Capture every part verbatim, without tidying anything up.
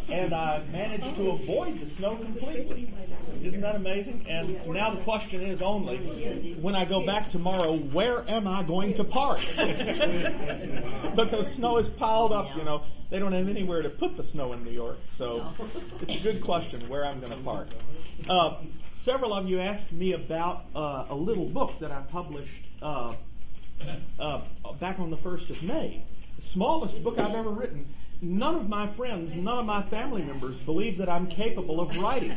and I managed to avoid the snow completely. Isn't that amazing? And now the question is only, when I go back tomorrow, where am I going to park? Because snow is piled up, you know. They don't have anywhere to put the snow in New York. So it's a good question where I'm going to park. Uh, several of you asked me about uh, a little book that I published uh, uh, back on the first of May. The smallest book I've ever written. None of my friends, none of my family members believe that I'm capable of writing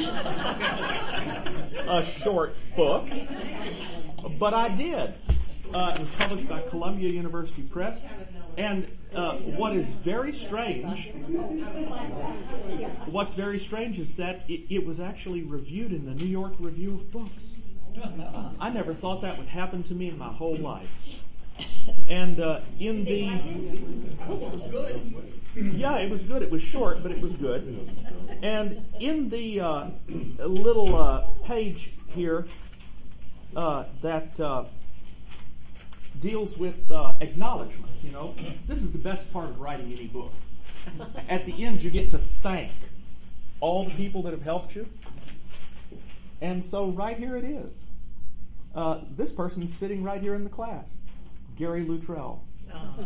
a short book, but I did. Uh, it was published by Columbia University Press, and uh, what is very strange, what's very strange is that it, it was actually reviewed in the New York Review of Books. I never thought that would happen to me in my whole life. And uh, in the... Yeah, it was good. It was short, but it was good. And in the uh, little uh, page here uh, that uh, deals with uh, acknowledgments, you know, this is the best part of writing any book. At the end, you get to thank all the people that have helped you. And so right here it is. Uh, this person's sitting right here in the class. Gary Luttrell. Oh.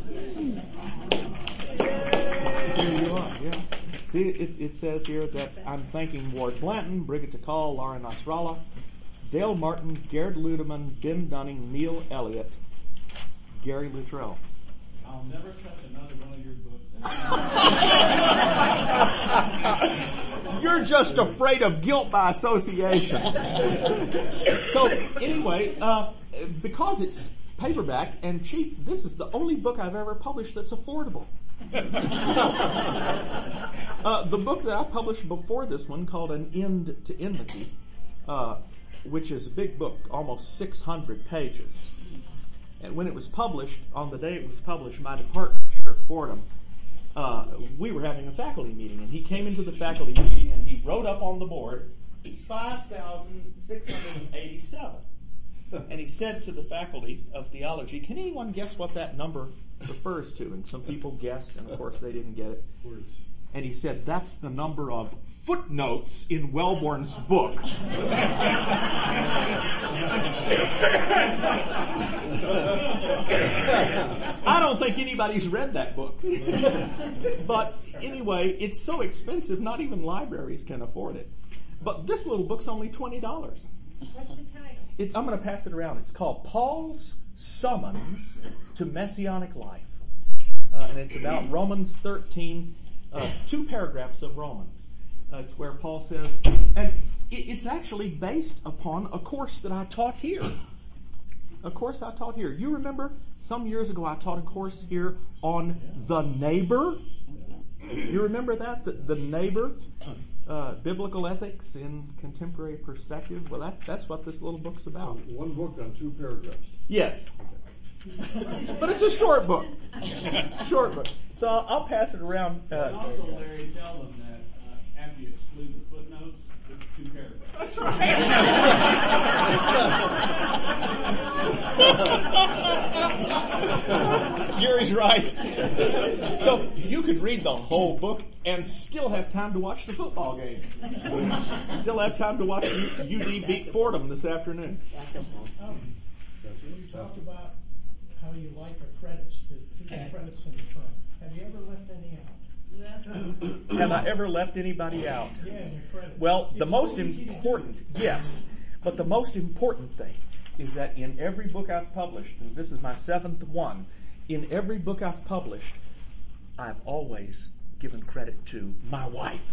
Here you are, yeah. See, it, it says here that I'm thanking Ward Blanton, Brigitte Call, Laura Nasrallah, Dale Martin, Garrett Ludeman, Ben Dunning, Neil Elliott, Gary Luttrell. I'll never touch another one of your books. You're just afraid of guilt by association. So anyway, uh, because it's paperback and cheap, this is the only book I've ever published that's affordable. uh, the book that I published before this one, called An End to Enmity, uh, which is a big book, almost six hundred pages. And when it was published, on the day it was published, my department here at Fordham, uh, we were having a faculty meeting, and he came into the faculty meeting and he wrote up on the board five thousand six hundred eighty-seven. And he said to the faculty of theology, can anyone guess what that number refers to? And some people guessed, and of course they didn't get it. And he said, that's the number of footnotes in Wellborn's book. I don't think anybody's read that book. But anyway, it's so expensive, not even libraries can afford it. But this little book's only twenty dollars. What's the title? It, I'm going to pass it around. It's called Paul's Summons to Messianic Life. Uh, and it's about Romans thirteen, uh, two paragraphs of Romans. Uh, it's where Paul says, and it, it's actually based upon a course that I taught here. A course I taught here. You remember some years ago I taught a course here on the neighbor? You remember that? The, the neighbor? Uh, biblical ethics in contemporary perspective. Well, that, that's what this little book's about. So one book on two paragraphs. Yes. Okay. But it's a short book. Short book. So I'll, I'll pass it around. Uh, and also, Larry, tell them that uh, after you exclude the footnotes, it's two paragraphs. That's right. Gary's right. So you could read the whole book and still have time to watch the football game. Still have time to watch U D beat Fordham this afternoon. Um, you talked about how you like the credits, the the credits in the front. Have you ever left any out? Have I ever left anybody out? Yeah, in your credits. Well, the It's most so easy to important, do. yes, but the most important thing is that in every book I've published, and this is my seventh one, in every book I've published, I've always given credit to my wife.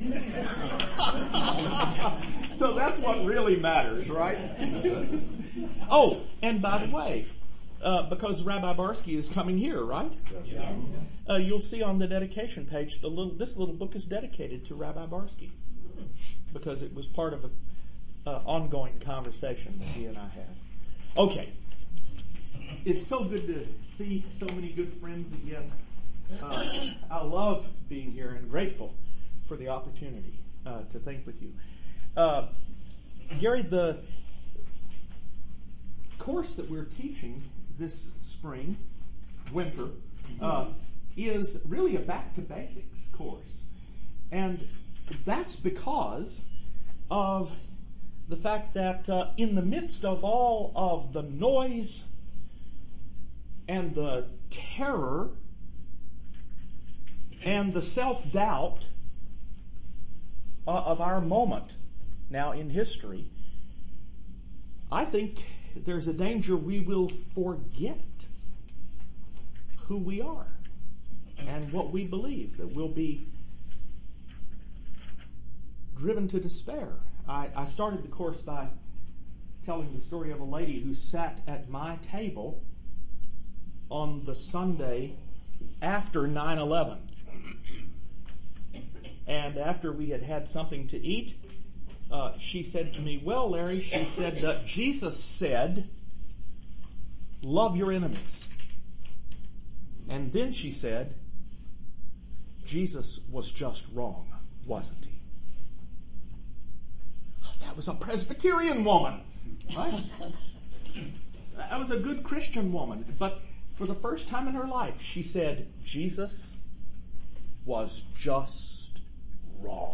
So that's what really matters, right? Oh, and by the way, uh, because Rabbi Barsky is coming here, right? Yes. Uh, you'll see on the dedication page, the little, this little book is dedicated to Rabbi Barsky because it was part of an uh, ongoing conversation that he and I had. Okay. It's so good to see so many good friends again. Uh, I love being here and grateful for the opportunity uh, to think with you. Uh, Gary, the course that we're teaching this spring, winter, uh, is really a back to basics course. And that's because of the fact that uh, in the midst of all of the noise and the terror and the self-doubt uh, of our moment now in history, I think there's a danger we will forget who we are and what we believe, that we'll be driven to despair. I, I started the course by telling the story of a lady who sat at my table on the Sunday after nine eleven. And after we had had something to eat, uh, she said to me, well, Larry, she said that Jesus said, love your enemies. And then she said, Jesus was just wrong, wasn't he? Oh, that was a Presbyterian woman, right? That was a good Christian woman. But for the first time in her life, she said, Jesus was just wrong.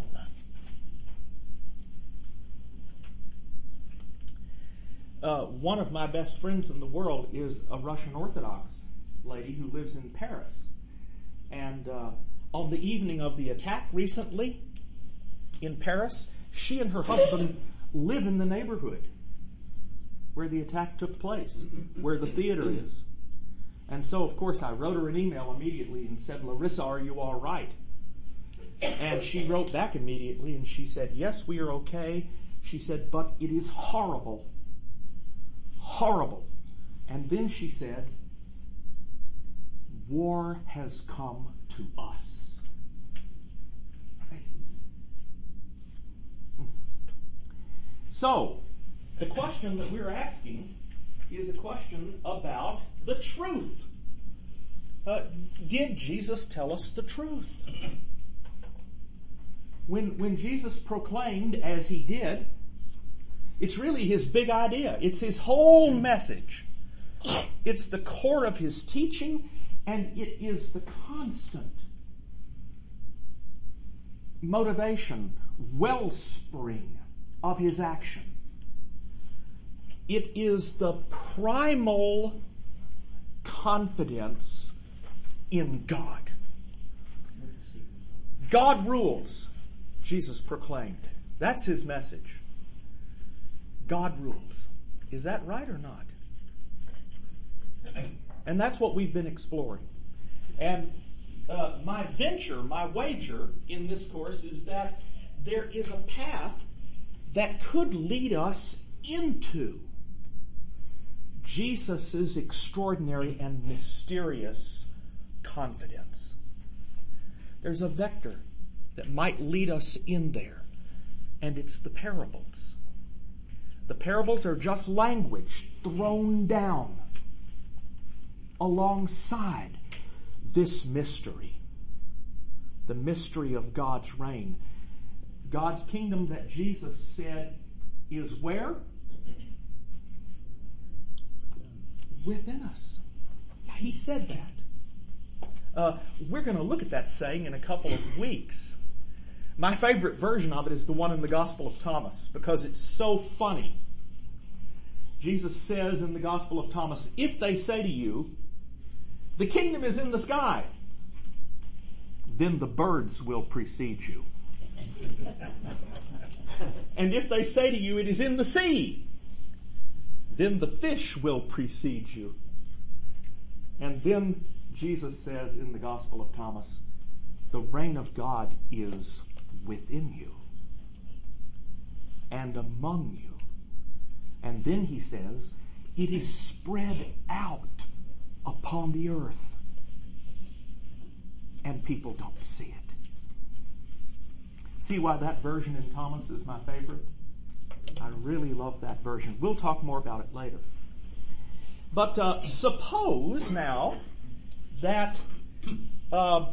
Uh, one of my best friends in the world is a Russian Orthodox lady who lives in Paris. And uh, on the evening of the attack recently in Paris, she and her husband live in the neighborhood where the attack took place, where the theater is. And so, of course, I wrote her an email immediately and said, Larissa, are you all right? And she wrote back immediately and she said, yes, we are okay. She said, but it is horrible. Horrible. And then she said, war has come to us. Right? So, the question that we're asking is a question about the truth. Uh, did Jesus tell us the truth? When, when Jesus proclaimed, as he did, it's really his big idea. It's his whole message. It's the core of his teaching, and it is the constant motivation, wellspring of his action. It is the primal confidence in God. God rules, Jesus proclaimed. That's his message. God rules. Is that right or not? And that's what we've been exploring. And uh, my venture, my wager in this course is that there is a path that could lead us into Jesus' extraordinary and mysterious confidence. There's a vector that might lead us in there, and it's the parables. The parables are just language thrown down alongside this mystery, the mystery of God's reign. God's kingdom that Jesus said is where? Within us. He said that. Uh, we're going to look at that saying in a couple of weeks. My favorite version of it is the one in the Gospel of Thomas because it's so funny. Jesus says in the Gospel of Thomas, if they say to you, the kingdom is in the sky, then the birds will precede you. And if they say to you, it is in the sea, then the fish will precede you. And then Jesus says in the Gospel of Thomas, the reign of God is within you and among you. And then he says, it is spread out upon the earth and people don't see it. See why that version in Thomas is my favorite? I really love that version. We'll talk more about it later. But uh, suppose now that uh,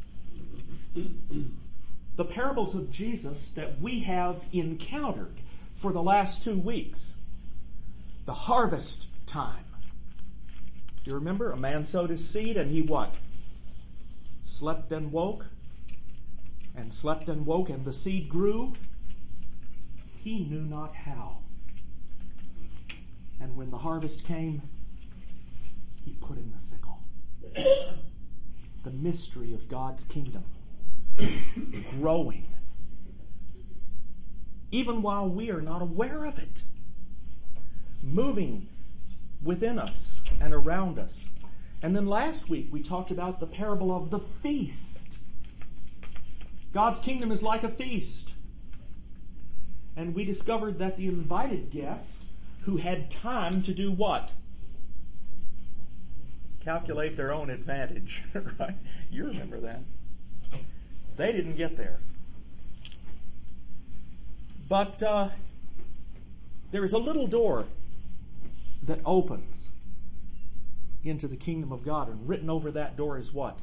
the parables of Jesus that we have encountered for the last two weeks, the harvest time. Do you remember? A man sowed his seed and he what? Slept and woke and slept and woke, and the seed grew, he knew not how. And when the harvest came, he put in the sickle. The mystery of God's kingdom growing, even while we are not aware of it, moving within us and around us. And then last week we talked about the parable of the feast. God's kingdom is like a feast. And we discovered that the invited guest, who had time to do what? Calculate their own advantage, right? You remember that. They didn't get there. But uh, there is a little door that opens into the kingdom of God, and written over that door is what?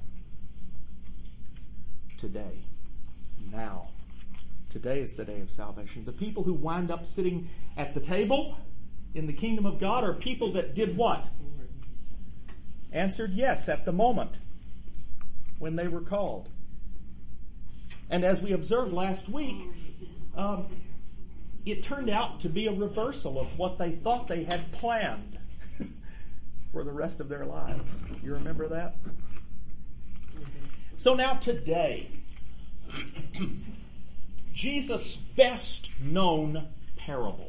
Today. Now. Today is the day of salvation. The people who wind up sitting at the table in the kingdom of God are people that did what? Answered yes at the moment when they were called. And as we observed last week, um, it turned out to be a reversal of what they thought they had planned for the rest of their lives. You remember that? So now today, Jesus' best known parable.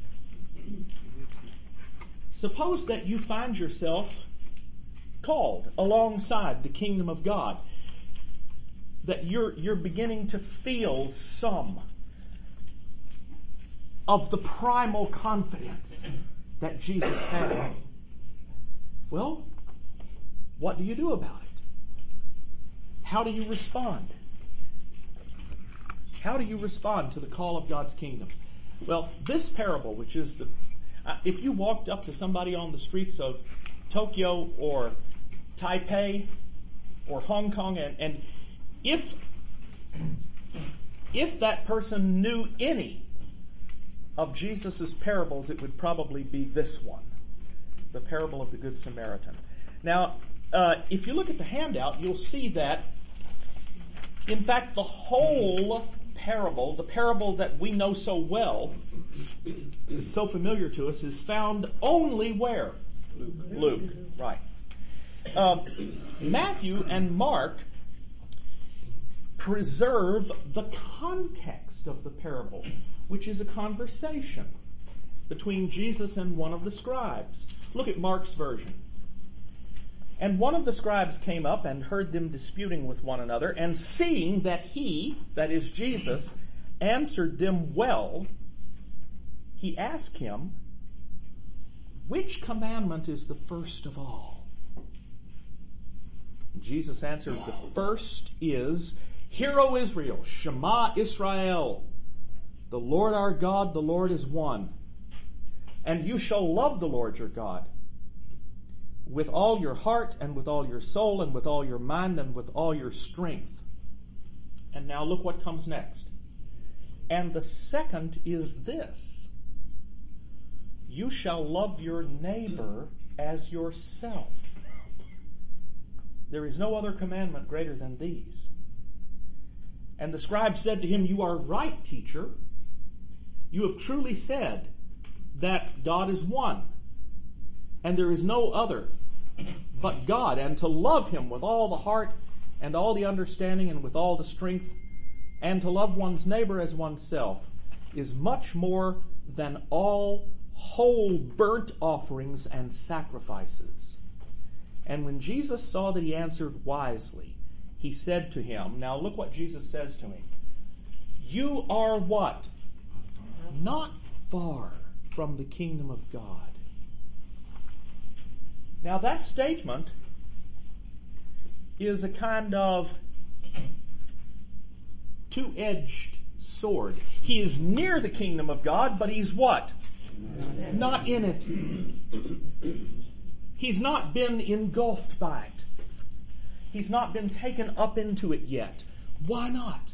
Suppose that you find yourself called alongside the kingdom of God, that you're, you're beginning to feel some of the primal confidence that Jesus had. Well, what do you do about it? How do you respond? How do you respond to the call of God's kingdom? Well, this parable, which is the, uh, if you walked up to somebody on the streets of Tokyo or Taipei or Hong Kong, and, and if, if that person knew any of Jesus' parables, it would probably be this one, the parable of the Good Samaritan. Now, uh, if you look at the handout, you'll see that, in fact, the whole parable, the parable that we know so well, it's so familiar to us, is found only where? Luke. Luke, right. Uh, Matthew and Mark preserve the context of the parable, which is a conversation between Jesus and one of the scribes. Look at Mark's version. And one of the scribes came up and heard them disputing with one another, and seeing that he, that is Jesus, answered them well, he asked him, which commandment is the first of all? Jesus answered, the first is, Hear, O Israel, Shema Israel, the Lord our God, the Lord is one. And you shall love the Lord your God with all your heart and with all your soul and with all your mind and with all your strength. And now look what comes next. And the second is this: you shall love your neighbor as yourself. There is no other commandment greater than these. And the scribe said to him, You are right, teacher. You have truly said that God is one, and there is no other but God, and to love him with all the heart and all the understanding and with all the strength, and to love one's neighbor as oneself, is much more than all whole burnt offerings and sacrifices. And when Jesus saw that he answered wisely, he said to him, now look what Jesus says to me, you are what? Not far from the kingdom of God. Now that statement is a kind of two-edged sword. He is near the kingdom of God, but he's what? Not in it. He's not been engulfed by it. He's not been taken up into it yet. Why not?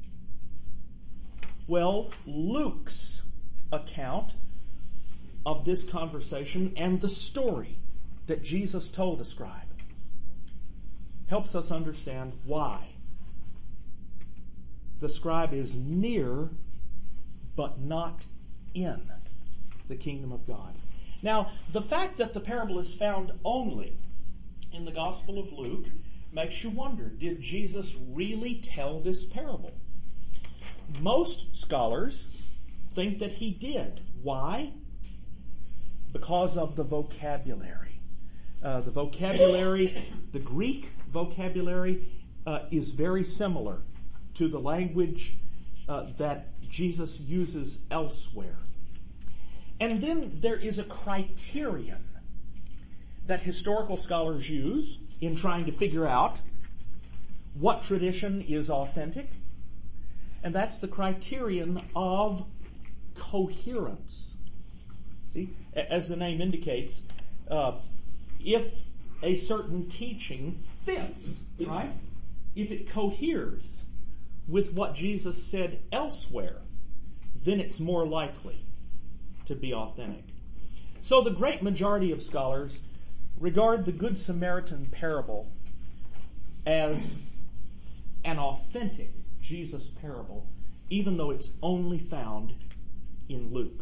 Well, Luke's account of this conversation and the story that Jesus told the scribe helps us understand why. the scribe is near, but not in the kingdom of God. Now, the fact that the parable is found only in the Gospel of Luke makes you wonder, did Jesus really tell this parable? Most scholars think that he did. Why? Because of the vocabulary. Uh, the vocabulary, the Greek vocabulary, uh, is very similar to the language uh, that Jesus uses elsewhere. And then there is a criterion that historical scholars use in trying to figure out what tradition is authentic, and that's the criterion of coherence. See, as the name indicates, uh, if a certain teaching fits, right? If it coheres with what Jesus said elsewhere, then it's more likely to be authentic. So the great majority of scholars regard the Good Samaritan parable as an authentic Jesus parable, even though it's only found in Luke.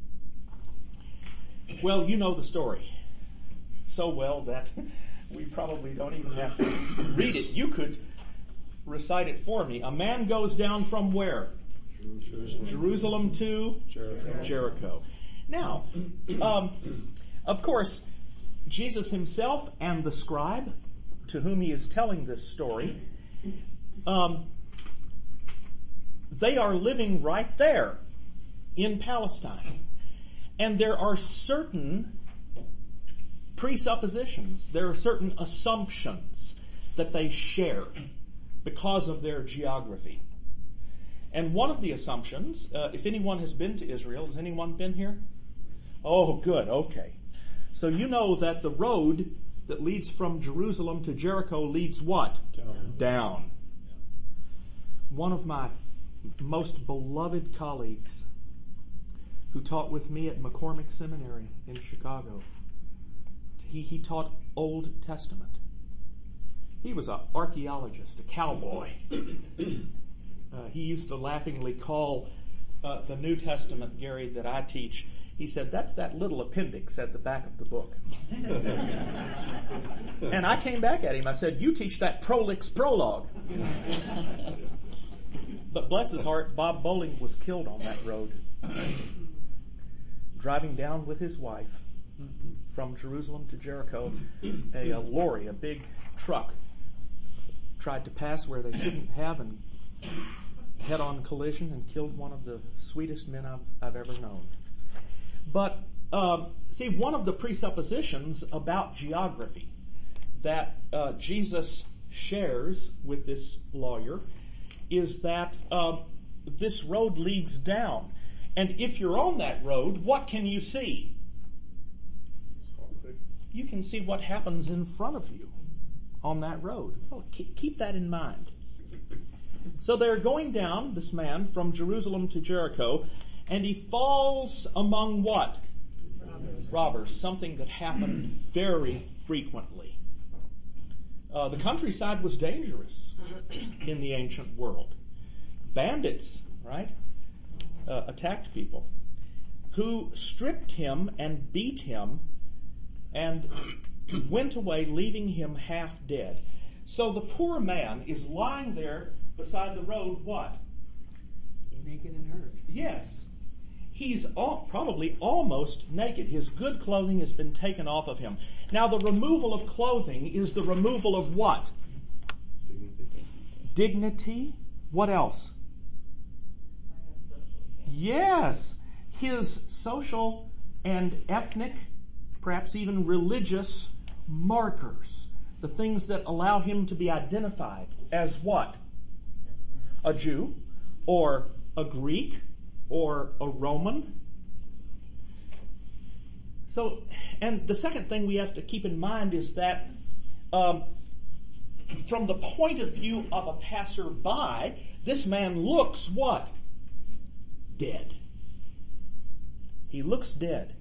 Well, you know the story so well that we probably don't even have to read it. You could recite it for me. A man goes down from where? Jerusalem, Jerusalem to Jericho. Jericho. Now, um, of course, Jesus himself and the scribe to whom he is telling this story, um, they are living right there in Palestine. And there are certain presuppositions, there are certain assumptions that they share because of their geography. And one of the assumptions, uh, if anyone has been to Israel, has anyone been here? Oh, good, okay. So you know that the road that leads from Jerusalem to Jericho leads what? Down. Down. One of my most beloved colleagues who taught with me at McCormick Seminary in Chicago, he, he taught Old Testament. He was an archaeologist, a cowboy. Uh, he used to laughingly call uh, the New Testament, Gary, that I teach, he said, that's that little appendix at the back of the book. And I came back at him. I said, you teach that prolix prologue. But bless his heart, Bob Bowling was killed on that road, driving down with his wife from Jerusalem to Jericho. A, a lorry, a big truck, tried to pass where they shouldn't have and head-on collision and killed one of the sweetest men I've, I've ever known. But, uh, see, one of the presuppositions about geography that uh, Jesus shares with this lawyer is that uh, this road leads down. And if you're on that road, what can you see? You can see what happens in front of you on that road. Well, keep, keep that in mind. So they're going down, this man, from Jerusalem to Jericho, and he falls among what? Robbers. Robbers, something that happened very frequently. Uh, the countryside was dangerous in the ancient world. Bandits, right, uh, attacked people who stripped him and beat him and went away, leaving him half dead. So the poor man is lying there beside the road, what? Naked and hurt. Yes. He's all, probably almost naked. His good clothing has been taken off of him. Now, the removal of clothing is the removal of what? Dignity. Dignity. What else? Yes. His social and ethnic, perhaps even religious markers. The things that allow him to be identified as what? A Jew, or a Greek, or a Roman. So, and the second thing we have to keep in mind is that um, from the point of view of a passerby, this man looks what? Dead. He looks dead.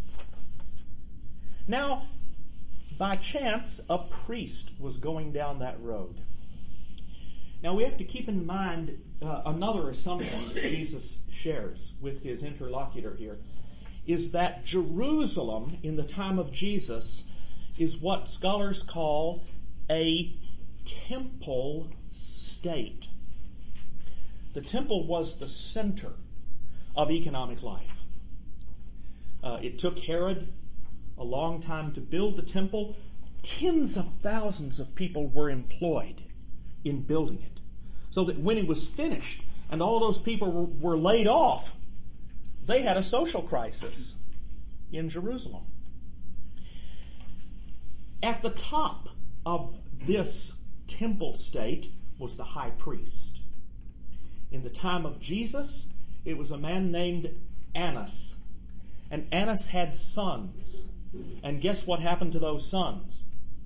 Now, by chance, a priest was going down that road. Now we have to keep in mind uh, another assumption that Jesus shares with his interlocutor here is that Jerusalem in the time of Jesus is what scholars call a temple state. The temple was the center of economic life. Uh, it took Herod a long time to build the temple. Tens of thousands of people were employed in building it. So that when it was finished and all those people were, were laid off, they had a social crisis in Jerusalem. At the top of this temple state was the high priest. In the time of Jesus, it was a man named Annas. And Annas had sons. And guess what happened to those sons?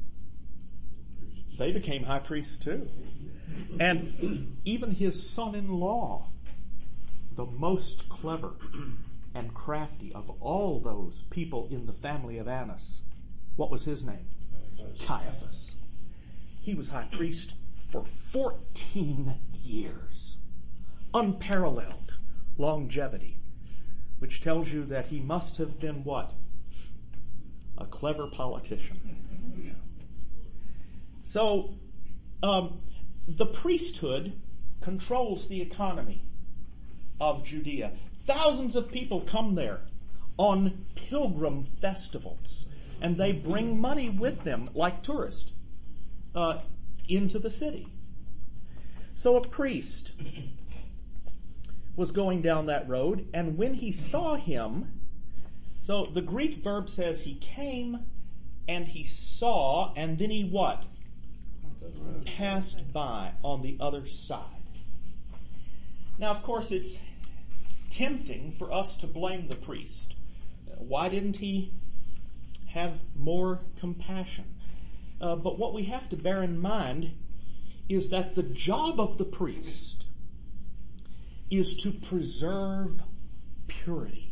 They became high priests too. And even his son-in-law, the most clever and crafty of all those people in the family of Annas, what was his name? Caiaphas. He was high priest for fourteen years. Unparalleled longevity, which tells you that he must have been what? A clever politician. So, um, the priesthood controls the economy of Judea. Thousands of people come there on pilgrim festivals, and they bring money with them, like tourists, uh, into the city. So a priest was going down that road, and when he saw him, so the Greek verb says he came and he saw, and then he what? Passed by on the other side. Now, of course, it's tempting for us to blame the priest. Why didn't he have more compassion? Uh, but what we have to bear in mind is that the job of the priest is to preserve purity.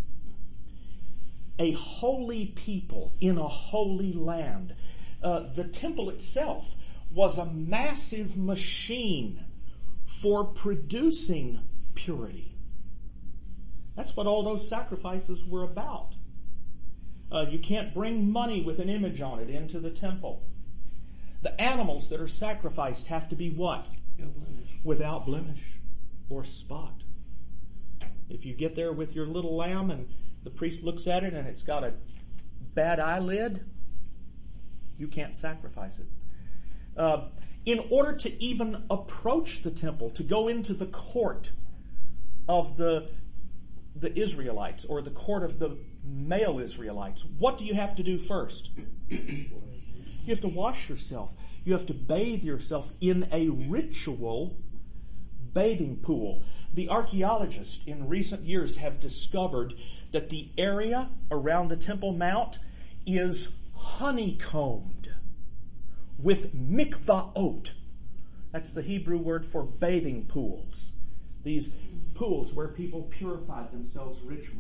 A holy people in a holy land. Uh, the temple itself was a massive machine for producing purity. That's what all those sacrifices were about. Uh, you can't bring money with an image on it into the temple. The animals that are sacrificed have to be what? Without blemish or spot. If you get there with your little lamb and the priest looks at it and it's got a bad eyelid, you can't sacrifice it. Uh, in order to even approach the temple, to go into the court of the the Israelites or the court of the male Israelites, what do you have to do first? You have to wash yourself. You have to bathe yourself in a ritual bathing pool. The archaeologists in recent years have discovered that the area around the Temple Mount is honeycombed with mikvaot. That's the Hebrew word for bathing pools. These pools where people purified themselves ritually.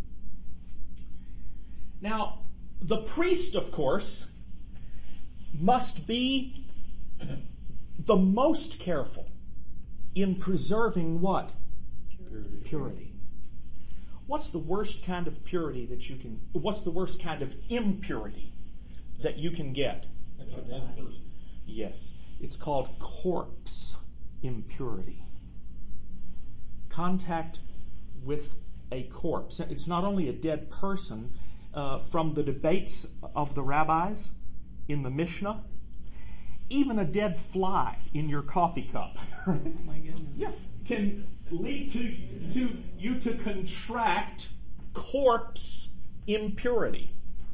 Now, the priest, of course, must be the most careful in preserving what? Purity. Purity. What's the worst kind of purity that you can, what's the worst kind of impurity that you can get? Yes. It's called corpse impurity. Contact with a corpse. It's not only a dead person. Uh, from the debates of the rabbis in the Mishnah, even a dead fly in your coffee cup Oh my goodness. yeah, can lead to, to you to contract corpse impurity.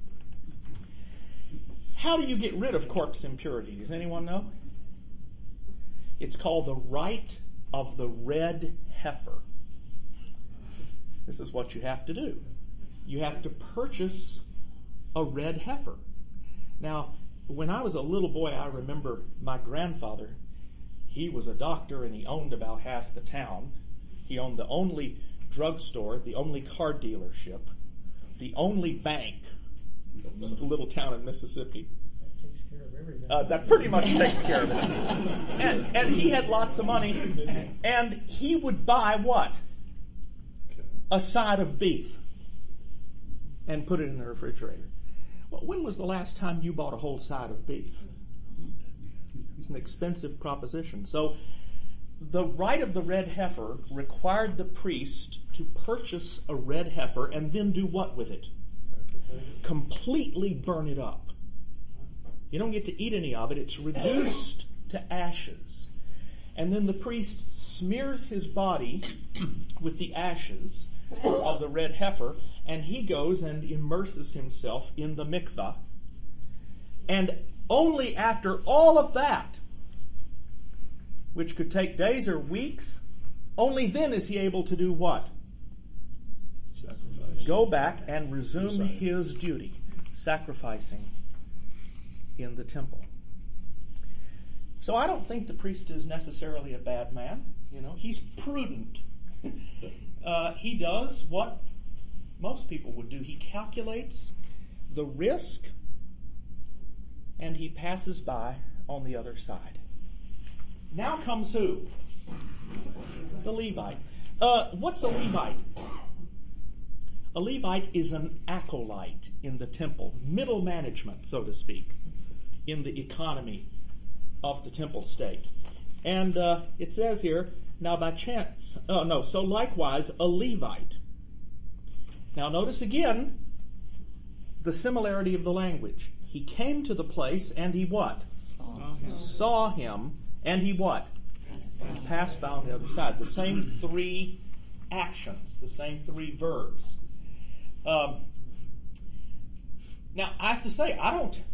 How do you get rid of corpse impurity? Does anyone know? It's called the rite of the red heifer. This is what you have to do. You have to purchase a red heifer. Now, when I was a little boy, I remember my grandfather, he was a doctor and he owned about half the town. He owned the only drugstore, the only car dealership, the only bank. It was a little town in Mississippi. takes care of everything. Uh, that pretty much takes care of it. And, and he had lots of money, and he would buy what? A side of beef and put it in the refrigerator. Well, when was the last time you bought a whole side of beef? It's an expensive proposition. So the rite of the red heifer required the priest to purchase a red heifer and then do what with it? Completely burn it up. You don't get to eat any of it. It's reduced to ashes. And then the priest smears his body with the ashes of the red heifer, and he goes and immerses himself in the mikvah. And only after all of that, which could take days or weeks, only then is he able to do what? Sacrifice. Go back and resume his duty, sacrificing in the temple. So I don't think the priest is necessarily a bad man. You know, he's prudent. uh, he does what most people would do. He calculates the risk and he passes by on the other side. Now comes who? The Levite. Uh, what's a Levite? A Levite is an acolyte in the temple, middle management, so to speak, in the economy of the temple state. And uh, it says here, now by chance, oh no, so likewise a Levite. Now notice again the similarity of the language. He came to the place and he what? Saw him. Saw him and he what? Passed by on the other side. The same three actions, the same three verbs. Um, now I have to say, I don't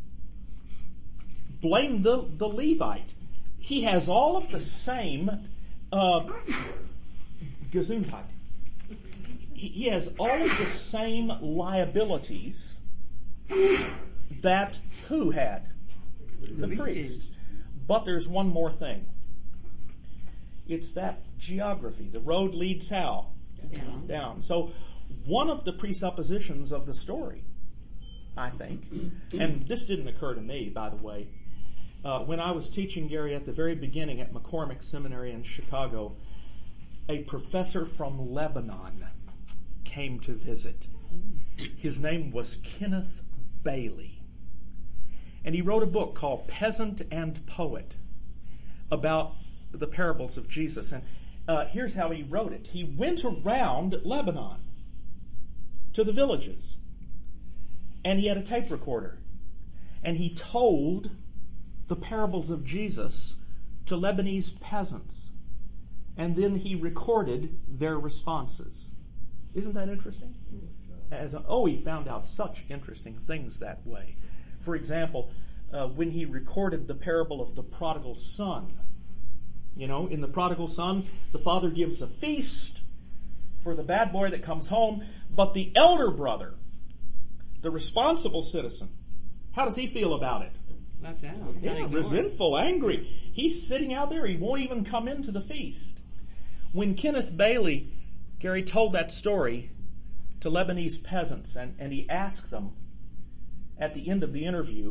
blame the, the Levite. He has all of the same uh, Gesundheit. He, he has all of the same liabilities that who had? The priest. But there's one more thing. It's that geography. The road leads how? Down. Down. So one of the presuppositions of the story, I think, and this didn't occur to me, by the way, uh, when I was teaching Gary at the very beginning at McCormick Seminary in Chicago, a professor from Lebanon came to visit. His name was Kenneth Bailey. And he wrote a book called Peasant and Poet about the parables of Jesus. And uh, here's how he wrote it. He went around Lebanon to the villages. And he had a tape recorder. And he told the parables of Jesus to Lebanese peasants. And then he recorded their responses. Isn't that interesting? As a, oh, he found out such interesting things that way. For example, uh, when he recorded the parable of the prodigal son, you know, in the prodigal son, the father gives a feast for the bad boy that comes home, but the elder brother, the responsible citizen, how does he feel about it? Left out. Yeah, resentful, angry. He's sitting out there. He won't even come into the feast. When Kenneth Bailey, Gary, told that story to Lebanese peasants, and, and he asked them at the end of the interview,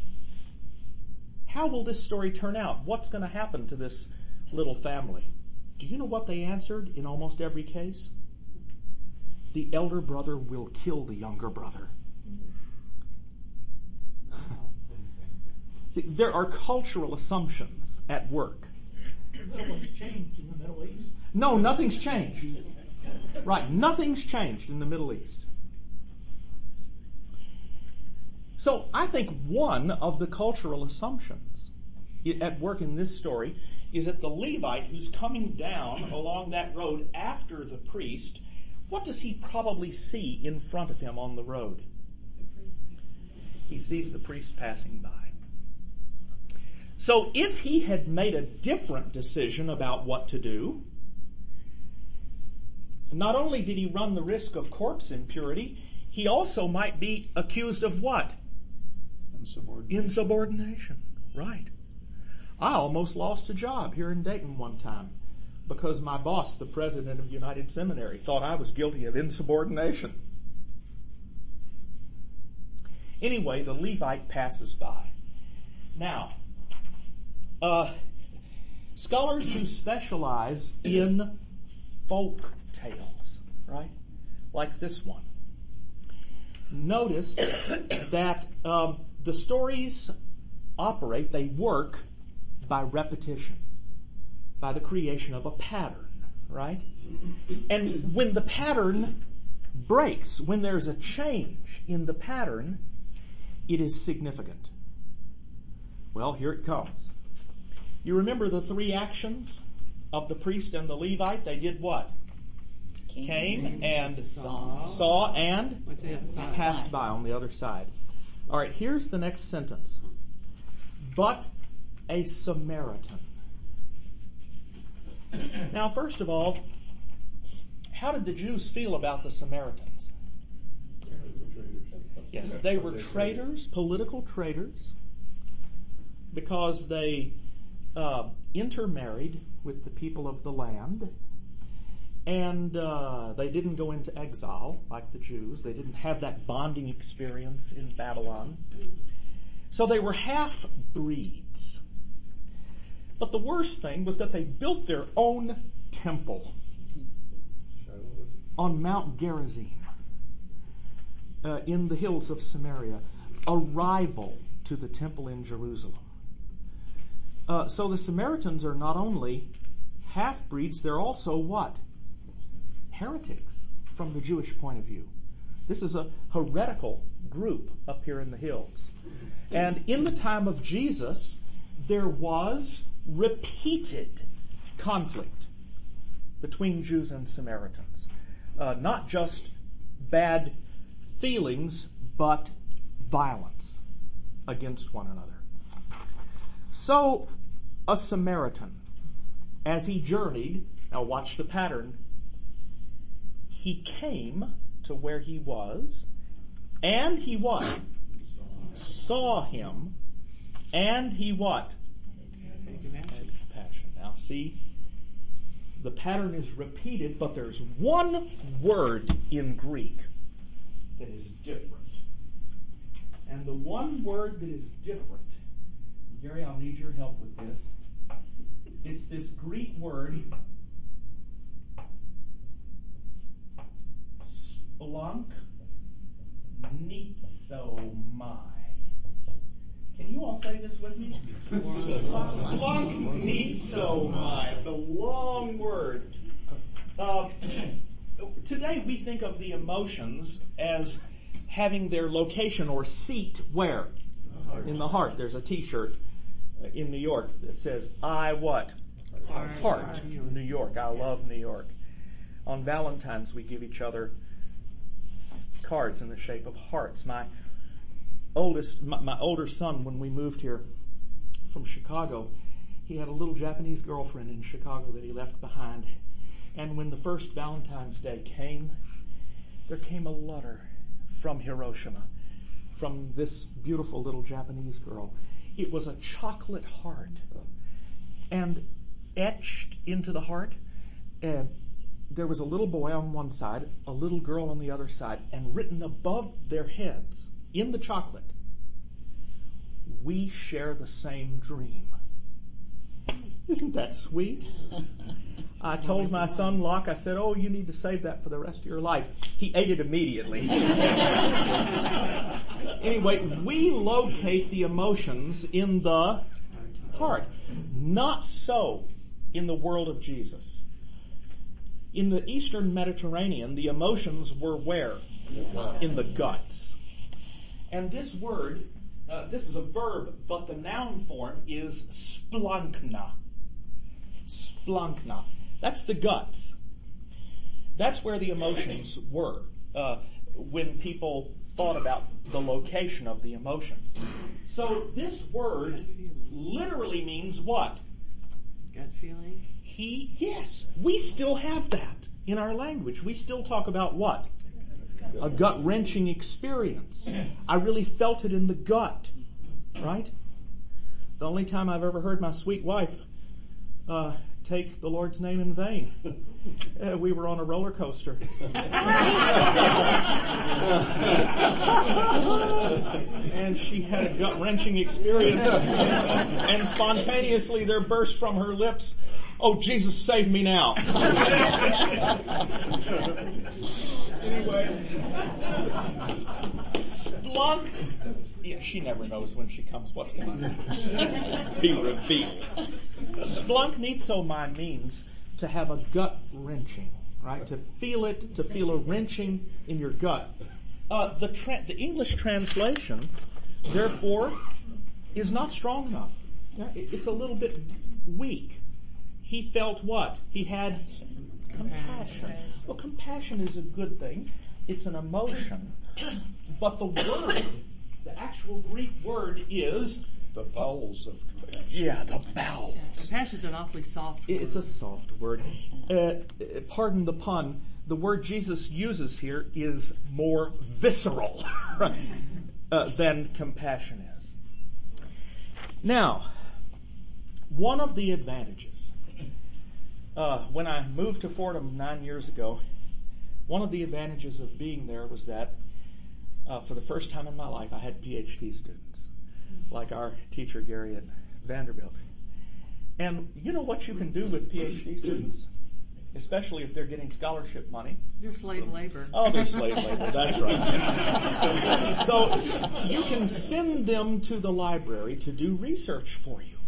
how will this story turn out? What's going to happen to this little family? Do you know what they answered in almost every case? The elder brother will kill the younger brother. See, there are cultural assumptions at work. What's changed in the Middle East? No, nothing's changed. Right, nothing's changed in the Middle East. So I think one of the cultural assumptions at work in this story is that the Levite who's coming down along that road after the priest, what does he probably see in front of him on the road? He sees the priest passing by. So if he had made a different decision about what to do, not only did he run the risk of corpse impurity, he also might be accused of what? Insubordination. Insubordination. Right. I almost lost a job here in Dayton one time because my boss, the president of United Seminary, thought I was guilty of insubordination. Anyway, the Levite passes by. Now, uh, scholars who specialize in folk tales, right, like this one, notice that um, the stories operate, they work by repetition, by the creation of a pattern, right? And when the pattern breaks, when there's a change in the pattern, it is significant. Well, here it comes. You remember the three actions of the priest and the Levite? They did what? Came, Came and saw, saw and passed by on the other side. All right, here's the next sentence. But a Samaritan. Now, first of all, how did the Jews feel about the Samaritans? Yes, they were traitors, political traitors, because they uh, intermarried with the people of the land, and uh, they didn't go into exile like the Jews. They didn't have that bonding experience in Babylon. So they were half-breeds. But the worst thing was that they built their own temple on Mount Gerizim uh, in the hills of Samaria, a rival to the temple in Jerusalem. Uh, so the Samaritans are not only half-breeds, they're also what? Heretics from the Jewish point of view. This is a heretical group up here in the hills. And in the time of Jesus, there was repeated conflict between Jews and Samaritans. Uh, not just bad feelings, but violence against one another. So, a Samaritan, as he journeyed, now watch the pattern, he came to where he was, and he what? Saw him, and he what? Had compassion. Now see, the pattern is repeated, but there's one word in Greek that is different. And the one word that is different, Gary, I'll need your help with this. It's this Greek word, splanchnizomai. Can you all say this with me? Splanchnizomai. It's a long word. Uh, today we think of the emotions as having their location or seat where? In the heart. There's a T-shirt in New York that says, I what? Heart. Heart. New York. I love New York. On Valentine's, we give each other cards in the shape of hearts. My oldest, my, my older son, when we moved here from Chicago, he had a little Japanese girlfriend in Chicago that he left behind. And when the first Valentine's Day came, there came a letter from Hiroshima, from this beautiful little Japanese girl. It was a chocolate heart. And etched into the heart, uh, there was a little boy on one side, a little girl on the other side, and written above their heads, in the chocolate, we share the same dream. Isn't that sweet? I told my son Locke, I said, oh, you need to save that for the rest of your life. He ate it immediately. Anyway, we locate the emotions in the heart. Not so in the world of Jesus. In the Eastern Mediterranean, the emotions were where? In the guts. And this word, uh, this is a verb, but the noun form is splankna. Splankna. That's the guts. That's where the emotions were uh, when people thought about the location of the emotions. So this word literally means what? Gut feeling? He, yes, we still have that in our language. We still talk about what? A gut-wrenching experience. I really felt it in the gut, right? The only time I've ever heard my sweet wife uh, take the Lord's name in vain. Uh, we were on a roller coaster. And she had a gut-wrenching experience. And spontaneously there burst from her lips, "Oh, Jesus, save me now." Anyway, Splunk. Yeah, she never knows when she comes what's going to be revealed. Splunk Nitsomai means to have a gut wrenching, right? To feel it, to feel a wrenching in your gut. Uh, the tra- the English translation, therefore, is not strong enough. Yeah, it, it's a little bit weak. He felt what? He had compassion. Well, compassion is a good thing. It's an emotion. But the word, the actual Greek word is The bowels of compassion. yeah, the bowels. Compassion's an awfully soft word. It's a soft word. Uh, pardon the pun. The word Jesus uses here is more visceral uh, than compassion is. Now, one of the advantages, uh, when I moved to Fordham nine years ago, one of the advantages of being there was that uh, for the first time in my life, I had P H D students, like our teacher Gary at Vanderbilt. And you know what you can do with P H D students? Especially if they're getting scholarship money. They're slave labor. Oh, they're slave labor, that's right. So you can send them to the library to do research for you.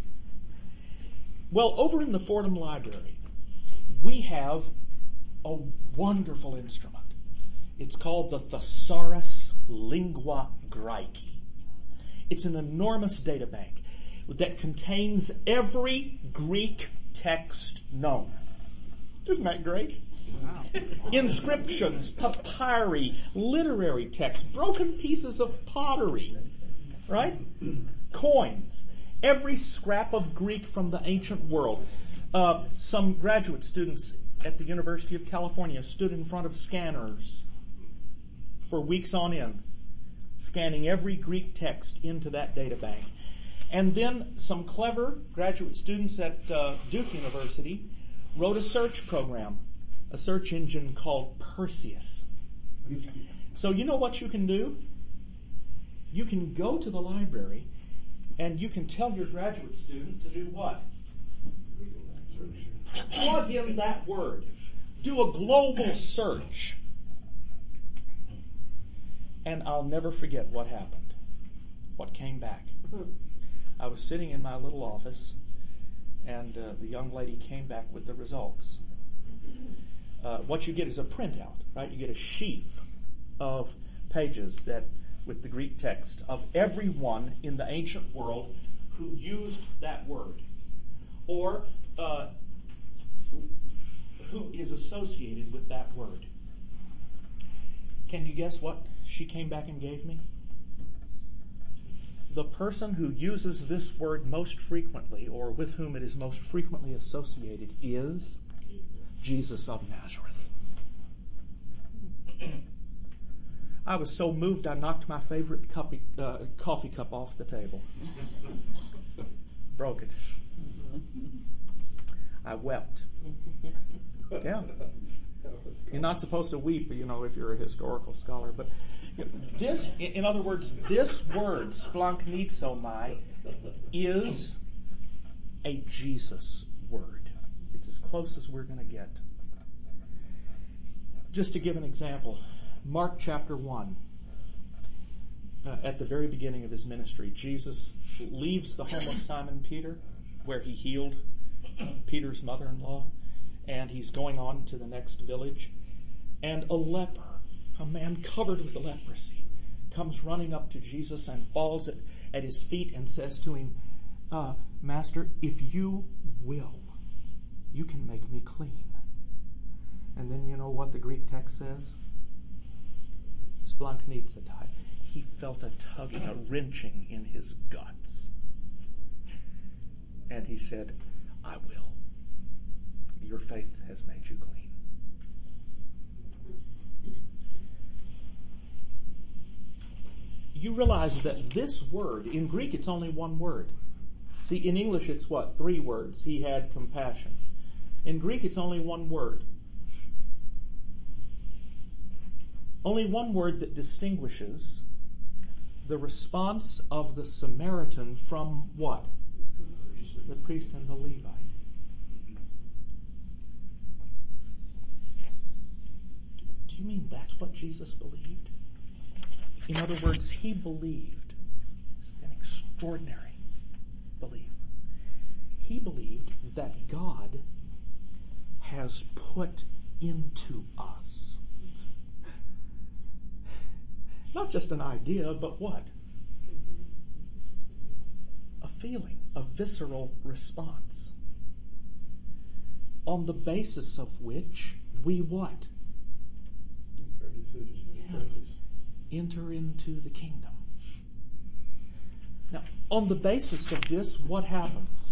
Well, over in the Fordham Library, we have a wonderful instrument. It's called the Thesaurus Lingua Graeci. It's an enormous data bank that contains every Greek text known. Isn't that great? Wow. Inscriptions, papyri, literary texts, broken pieces of pottery, right? Coins, every scrap of Greek from the ancient world. Uh, some graduate students at the University of California stood in front of scanners for weeks on end, scanning every Greek text into that data bank. And then some clever graduate students at uh, Duke University wrote a search program, a search engine called Perseus. So you know what you can do? You can go to the library and you can tell your graduate student to do what? Plug in that word. Do a global search. And I'll never forget what happened, what came back. I was sitting in my little office, and uh, the young lady came back with the results. Uh, what you get is a printout, right? You get a sheaf of pages that, with the Greek text of everyone in the ancient world who used that word, or uh, who is associated with that word. Can you guess what she came back and gave me? The person who uses this word most frequently, or with whom it is most frequently associated, is Jesus of Nazareth. I was so moved I knocked my favorite cup, uh, coffee cup off the table. Broke it. I wept. Yeah. You're not supposed to weep, you know, if you're a historical scholar, but this, in other words, this word, splanchnizomai, is a Jesus word. It's as close as we're going to get. Just to give an example, Mark chapter one, uh, at the very beginning of his ministry, Jesus leaves the home of Simon Peter, where he healed Peter's mother-in-law, and he's going on to the next village, and a leper, a man covered with leprosy, comes running up to Jesus and falls at, at his feet and says to him, uh, Master, if you will, you can make me clean. And then you know what the Greek text says? Splanchnizomai. He felt a tugging, a wrenching in his guts. And he said, I will. Your faith has made you clean. You realize that this word, in Greek it's only one word. See, in English it's what? Three words. He had compassion. In Greek, it's only one word. Only one word that distinguishes the response of the Samaritan from what? The priest and the Levite. Do you mean that's what Jesus believed? In other words, he believed. It's an extraordinary belief. He believed that God has put into us not just an idea, but what? A feeling, a visceral response, on the basis of which we what? Yeah. Enter into the kingdom. Now, on the basis of this, what happens?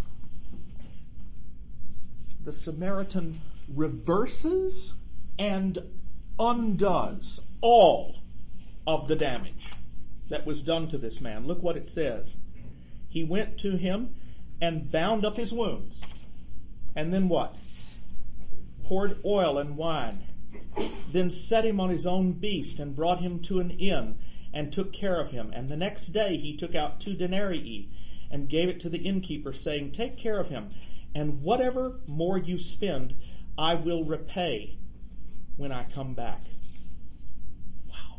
The Samaritan reverses and undoes all of the damage that was done to this man. Look what it says. He went to him and bound up his wounds. And then what? Poured oil and wine. Then set him on his own beast and brought him to an inn and took care of him. And the next day he took out two denarii and gave it to the innkeeper, saying, take care of him, and whatever more you spend, I will repay when I come back. Wow.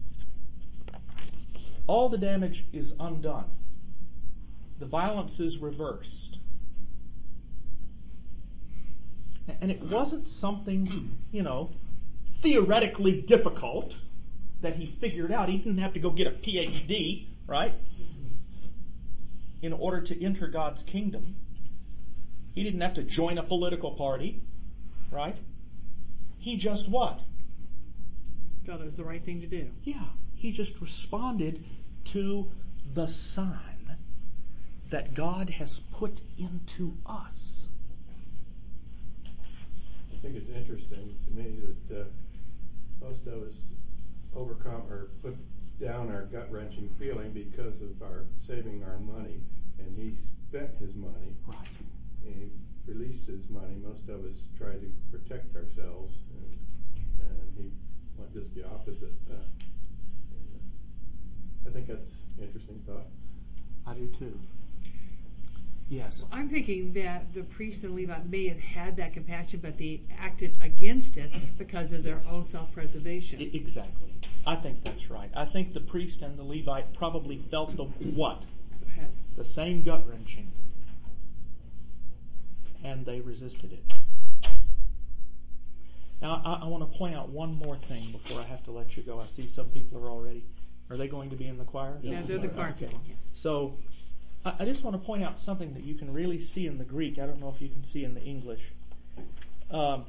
All the damage is undone. The violence is reversed. And it wasn't something, you know, theoretically difficult that he figured out. He didn't have to go get a P H D, right? In order to enter God's kingdom. He didn't have to join a political party, right? He just what? Felt it was the right thing to do. Yeah. He just responded to the sign that God has put into us. I think it's interesting to me that uh, most of us overcome or put down our gut-wrenching feeling because of our saving our money, and he spent his money. Right. And he released his money. Most of us try to protect ourselves, and, and he went just the opposite. Uh, and, uh, I think that's an interesting thought. I do too. Yes. I'm thinking that the priest and Levite may have had that compassion, but they acted against it because of their Yes. own self-preservation. I- exactly. I think that's right. I think the priest and the Levite probably felt the what? The same gut-wrenching. And they resisted it. Now, I, I want to point out one more thing before I have to let you go. I see some people are already. Are they going to be in the choir? Yeah, they're the choir Okay. people. So, I, I just want to point out something that you can really see in the Greek. I don't know if you can see in the English. Um,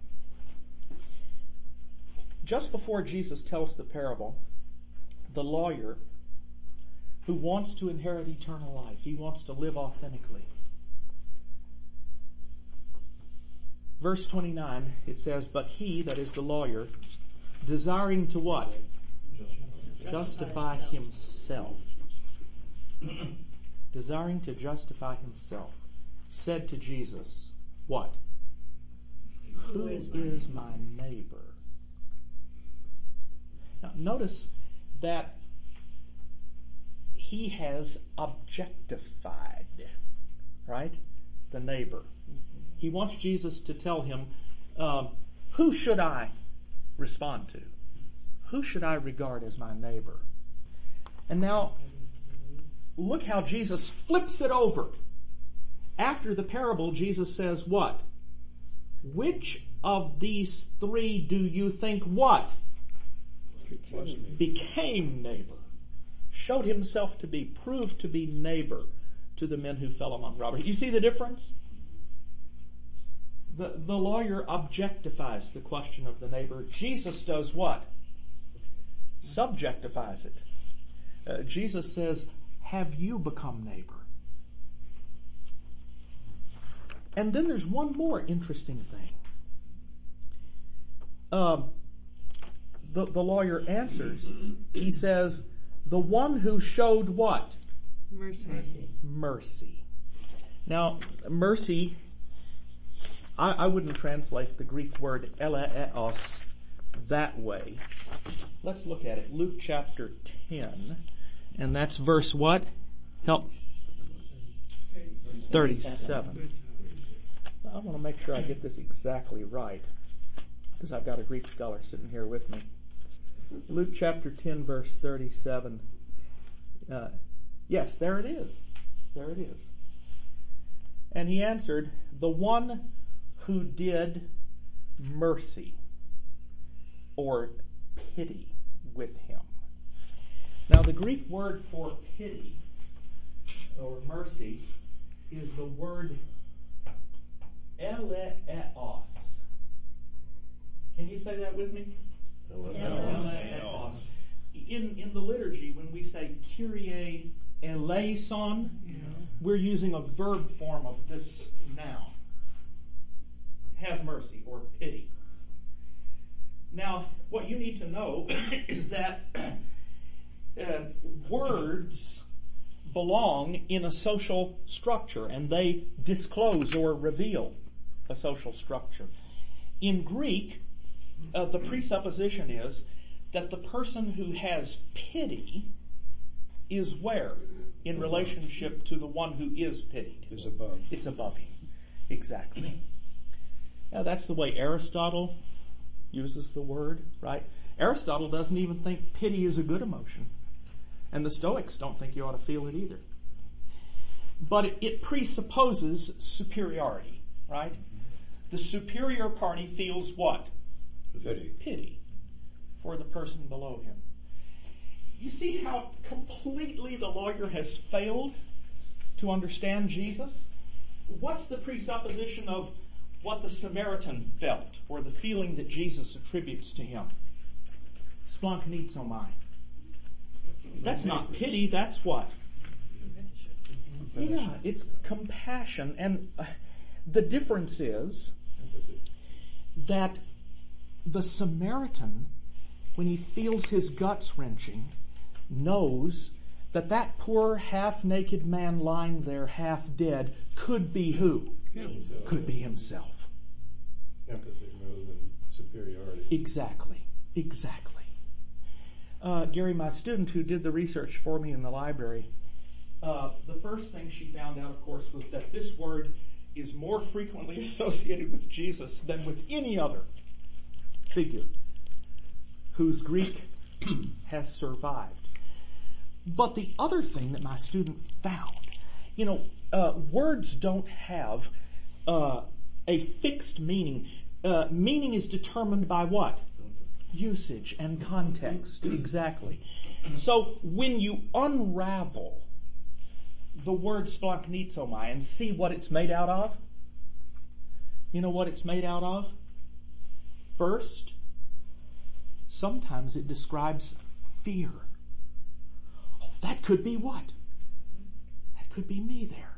just before Jesus tells the parable, the lawyer who wants to inherit eternal life, he wants to live authentically. Verse twenty-nine, it says, but he, that is the lawyer, desiring to what? Justify himself. Desiring to justify himself, said to Jesus, what? Who is my neighbor? Now, notice that he has objectified, right? The neighbor. He wants Jesus to tell him, um, who should I respond to? Who should I regard as my neighbor? And now, look how Jesus flips it over. After the parable, Jesus says what? Which of these three do you think what? Became neighbor. Showed himself to be, proved to be neighbor to the men who fell among robbers. You see the difference? The, the lawyer objectifies the question of the neighbor. Jesus does what? Subjectifies it. Uh, Jesus says, have you become neighbor? And then there's one more interesting thing. Um, the, the lawyer answers. He says, the one who showed what? Mercy. Mercy. Now, mercy I, I wouldn't translate the Greek word eleos that way. Let's look at it. Luke chapter ten, and that's verse what? Help. thirty-seven. I want to make sure I get this exactly right, because I've got a Greek scholar sitting here with me. Luke chapter ten, verse thirty-seven. Uh, yes, there it is. There it is. And he answered, the one who did mercy or pity with him. Now the Greek word for pity or mercy is the word eleos. Can you say that with me? Eleos. In, in the liturgy, when we say Kyrie eleison, yeah. we're using a verb form of this noun. Have mercy or pity. Now, what you need to know is that uh, words belong in a social structure, and they disclose or reveal a social structure. In Greek, uh, the presupposition is that the person who has pity is where? In relationship to the one who is pitied. Is above. It's above him. Exactly. Now that's the way Aristotle uses the word, right? Aristotle doesn't even think pity is a good emotion. And the Stoics don't think you ought to feel it either. But it, it presupposes superiority, right? The superior party feels what? Pity. Pity for the person below him. You see how completely the lawyer has failed to understand Jesus? What's the presupposition of what the Samaritan felt, or the feeling that Jesus attributes to him? Splanchnizomai. That's not pity, that's what? Yeah, it's compassion. And uh, the difference is that the Samaritan, when he feels his guts wrenching, knows that that poor half-naked man lying there half dead could be who? Himself. Could be himself. Empathy rather than superiority. Exactly. Exactly. Uh, Gary, my student who did the research for me in the library, uh, the first thing she found out, of course, was that this word is more frequently associated with Jesus than with any other figure whose Greek has survived. But the other thing that my student found, you know, uh, words don't have uh, a fixed meaning. Uh, meaning is determined by what? Usage and context. Exactly. So when you unravel the word splanchnizomai and see what it's made out of, you know what it's made out of? First, sometimes it describes fear. Oh, that could be what? That could be me there.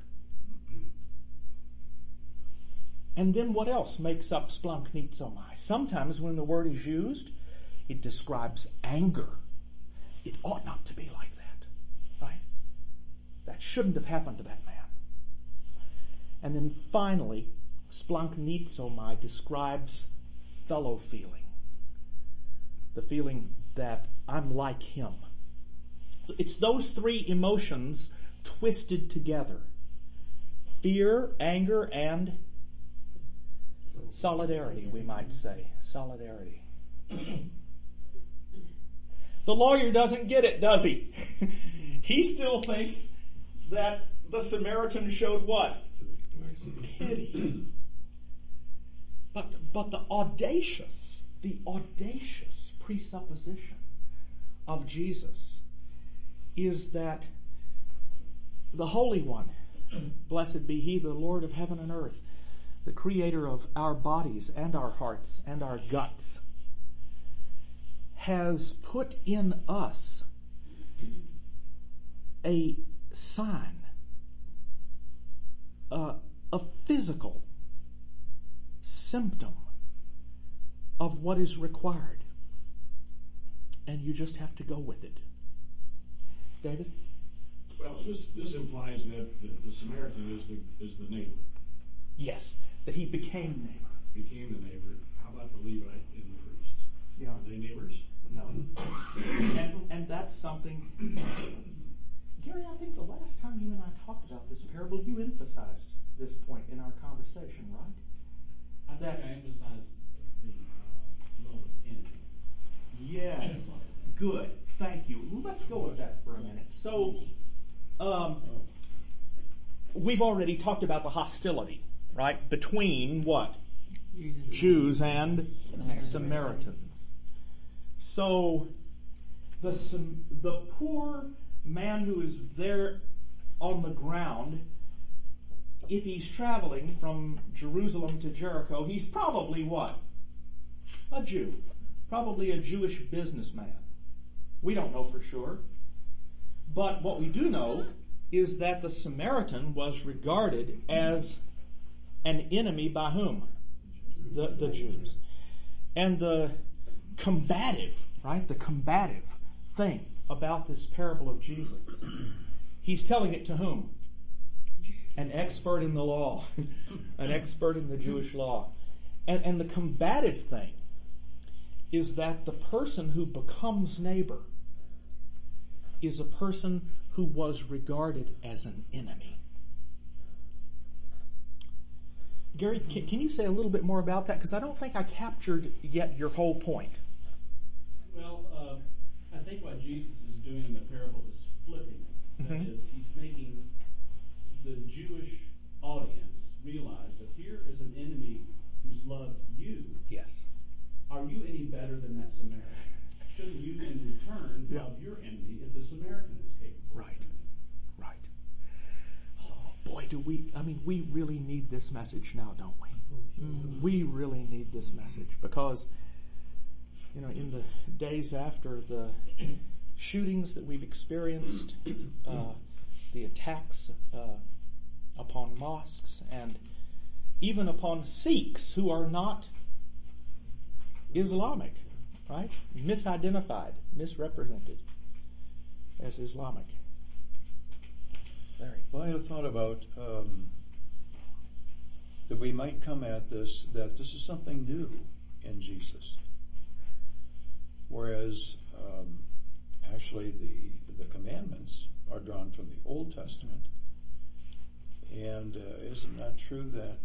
And then what else makes up splanchnizomai? Sometimes when the word is used, it describes anger. It ought not to be like that, right? That shouldn't have happened to that man. And then finally, splanchnizomai describes fellow feeling. The feeling that I'm like him. It's those three emotions twisted together. Fear, anger, and solidarity, we might say. Solidarity. The lawyer doesn't get it, does he? He still thinks that the Samaritan showed what? Pity. But, but the audacious, the audacious presupposition of Jesus is that the Holy One, blessed be He, the Lord of heaven and earth, the creator of our bodies and our hearts and our guts, has put in us a sign, uh, a physical symptom of what is required. And you just have to go with it. David? Well, this, this implies that the, the Samaritan is the, is the neighbor. Yes. that he became neighbor. Became the neighbor. How about the Levite and the priest? Yeah. Are they neighbors? No. And, and that's something, Gary, I think the last time you and I talked about this parable, you emphasized this point in our conversation, right? I think That- I emphasized the uh, love of enemy. Yes. Good. Thank you. Let's go with that for a minute. So, um, we've already talked about the hostility, right, between what? Jesus. Jews and Samaritans. Samaritans. So, the Sam- the poor man who is there on the ground, if he's traveling from Jerusalem to Jericho, he's probably what? A Jew. Probably a Jewish businessman. We don't know for sure. But what we do know is that the Samaritan was regarded as an enemy by whom? The, the Jews. And the combative, right? The combative thing about this parable of Jesus. He's telling it to whom? An expert in the law. An expert in the Jewish law. And, and the combative thing is that the person who becomes neighbor is a person who was regarded as an enemy. Gary, can, can you say a little bit more about that? Because I don't think I captured yet your whole point. Well, uh, I think what Jesus is doing in the parable is flipping it. Mm-hmm. That is, he's making the Jewish audience realize that here is an enemy who's loved you. Yes. Are you any better than that Samaritan? Shouldn't you in return Yeah. love your enemy if the Samaritan is capable? Right. Right. Oh boy, do we, I mean, we really need this message now, don't we? Mm-hmm. We really need this message because, you know, in the days after the shootings that we've experienced, uh, the attacks uh, upon mosques and even upon Sikhs who are not Islamic, right? Misidentified, misrepresented as Islamic. Very. Well, I had thought about um, that we might come at this, that this is something new in Jesus. Whereas um, actually the, the commandments are drawn from the Old Testament. And uh, isn't that true that,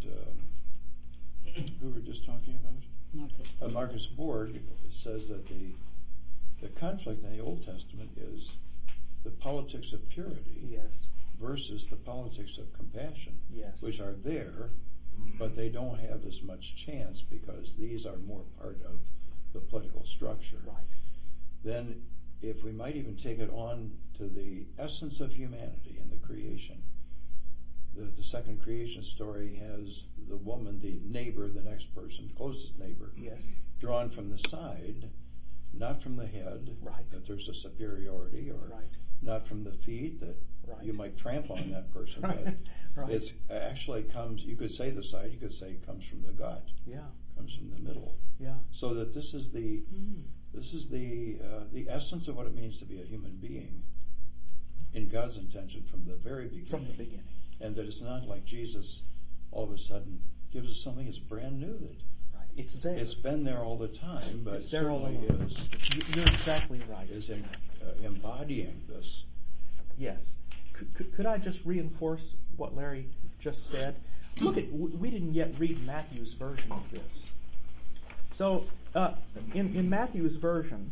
um, who were we just talking about? Marcus. Uh, Marcus Borg says that the the conflict in the Old Testament is the politics of purity Yes. versus the politics of compassion, Yes. which are there, but they don't have as much chance because these are more part of the political structure. Right. Then, if we might even take it on to the essence of humanity and the creation, the, the second creation story has the woman, the neighbor, the next person, closest neighbor, Yes. drawn from the side, not from the head, Right. that there's a superiority, or Right. not from the feet, that Right. you might trample on that person, Right. but Right. it actually comes, you could say the side, you could say it comes from the gut, Yeah. comes from the middle. Yeah. So that this is the Mm. this is the uh, the essence of what it means to be a human being in God's intention from the very beginning. From the beginning. And that it's not like Jesus all of a sudden gives us something that's brand new. That Right. It's there. it's been there all the time, but It's there all certainly along. is You- You're exactly right. is in, uh, embodying this. Yes. Could, could, could I just reinforce what Larry just said? Look at, we didn't yet read Matthew's version of this. So, uh, in, in Matthew's version,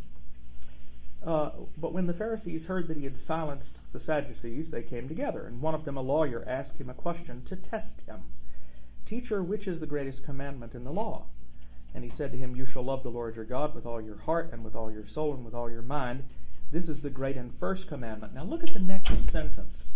uh, but when the Pharisees heard that he had silenced the Sadducees, they came together, and one of them, a lawyer, asked him a question to test him. Teacher, which is the greatest commandment in the law? And he said to him, you shall love the Lord your God with all your heart and with all your soul and with all your mind. This is the great and first commandment. Now look at the next sentence.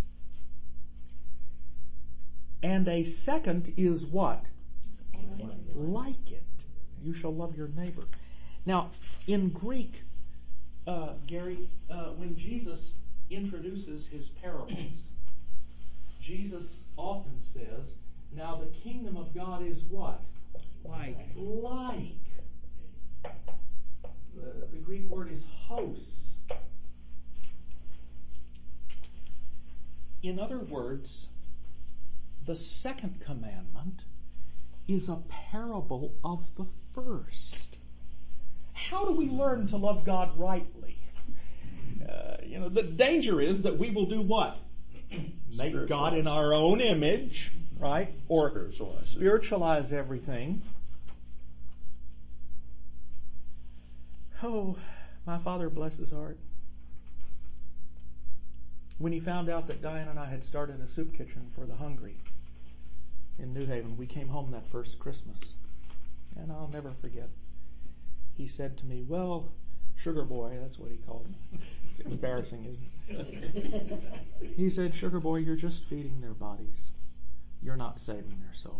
And a second is what? Like it. You shall love your neighbor. Now, in Greek, uh, Gary, uh, when Jesus introduces his parables, Jesus often says, now the kingdom of God is what? Like. Like. The, the Greek word is hos. In other words, the second commandment is a parable of the first. How do we learn to love God rightly? Uh, you know, the danger is that we will do what? Make God in our own image, right? Or Spiritualize. spiritualize everything. Oh, my father, bless his heart. When he found out that Diane and I had started a soup kitchen for the hungry in New Haven, we came home that first Christmas. And I'll never forget. He said to me, well, sugar boy, that's what he called me. It's embarrassing, isn't it? He said, sugar boy, you're just feeding their bodies. You're not saving their souls.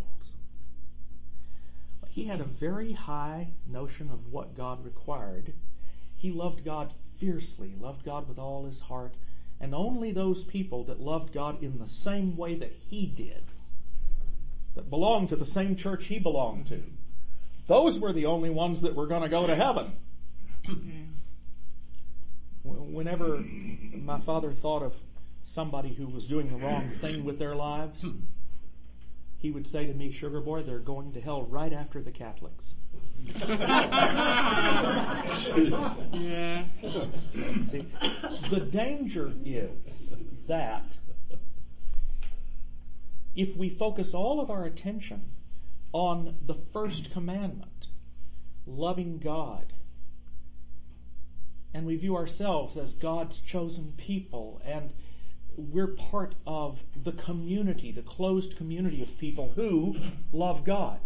He had a very high notion of what God required. He loved God fiercely, loved God with all his heart, and only those people that loved God in the same way that he did, that belonged to the same church he belonged to, those were the only ones that were going to go to heaven. Whenever my father thought of somebody who was doing the wrong thing with their lives, he would say to me, sugar boy, they're going to hell right after the Catholics. Yeah. See, the danger is that if we focus all of our attention on the first commandment, loving God, and we view ourselves as God's chosen people, and we're part of the community, the closed community of people who love God,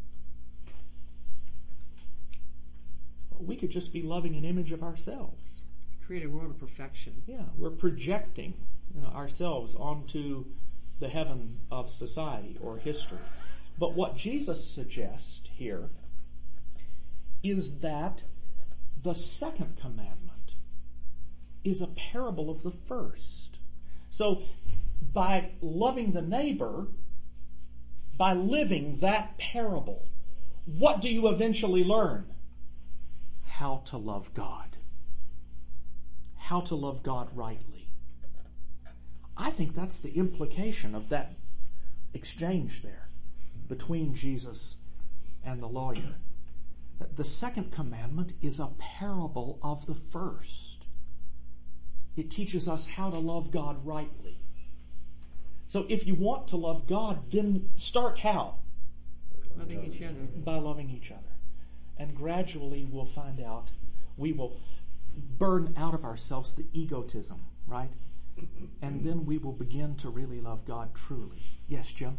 we could just be loving an image of ourselves. Create a world of perfection. Yeah, we're projecting, you know, ourselves onto the heaven of society or history. But what Jesus suggests here is that the second commandment is a parable of the first. So by loving the neighbor, by living that parable, what do you eventually learn? How to love God. How to love God rightly. I think that's the implication of that exchange there between Jesus and the lawyer. The second commandment is a parable of the first. It teaches us how to love God rightly. So if you want to love God, then start how? Loving each other. By loving each other. And gradually we'll find out, we will burn out of ourselves the egotism, right? And then we will begin to really love God truly. Yes, Jim?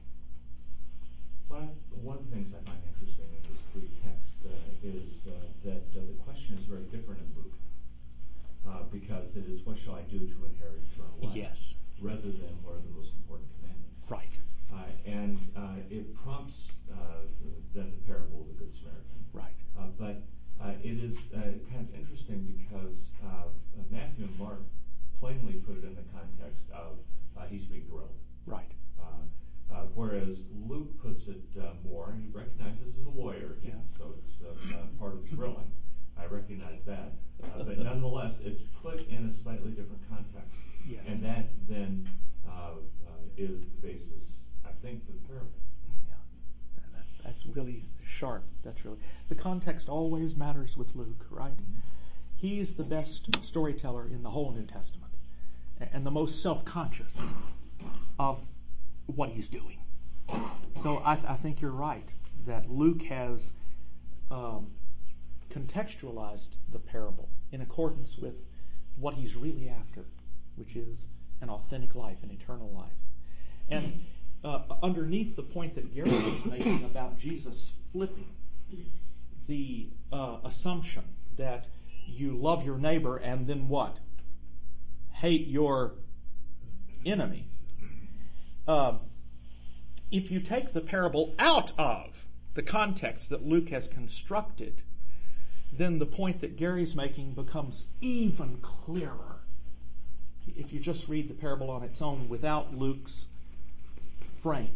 Well, one of the things I find interesting in these three texts uh, is uh, that uh, the question is very different in Luke. Uh, because it is, what shall I do to inherit eternal life? Yes. Rather than what are the most important commandments. Right. Uh, and uh, it prompts uh, then the parable of the Good Samaritan. Right. Uh, but uh, it is uh, kind of interesting because uh, Matthew and Mark plainly put it in the context of uh, he's being grilled. Right. Uh, uh, whereas Luke puts it uh, more, and he recognizes as a lawyer, Yeah. so it's uh, uh, part of the grilling. I recognize that. Uh, but nonetheless, it's put in a slightly different context. Yes. And that then uh, uh, is the basis, I think, for the parable. Yeah. That's, that's really sharp. That's really, the context always matters with Luke, right? He's the best storyteller in the whole New Testament and the most self-conscious of what he's doing. So I, I think you're right that Luke has um, contextualized the parable in accordance with what he's really after, which is an authentic life, an eternal life. And uh, underneath the point that Gary was making about Jesus flipping the uh, assumption that you love your neighbor and then what? Hate your enemy. Uh, if you take the parable out of the context that Luke has constructed, then the point that Gary's making becomes even clearer. If you just read the parable on its own without Luke's frame.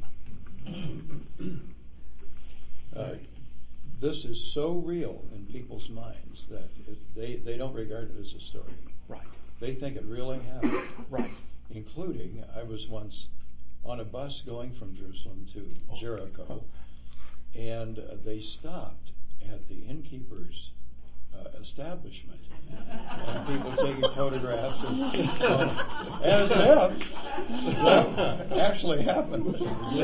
Uh, this is so real in people's minds that it, they, they don't regard it as a story. Right. They think it really happened. Right. Including, I was once on a bus going from Jerusalem to Jericho, and uh, they stopped at the innkeeper's uh, establishment, and people taking photographs, and uh, as if that actually happened.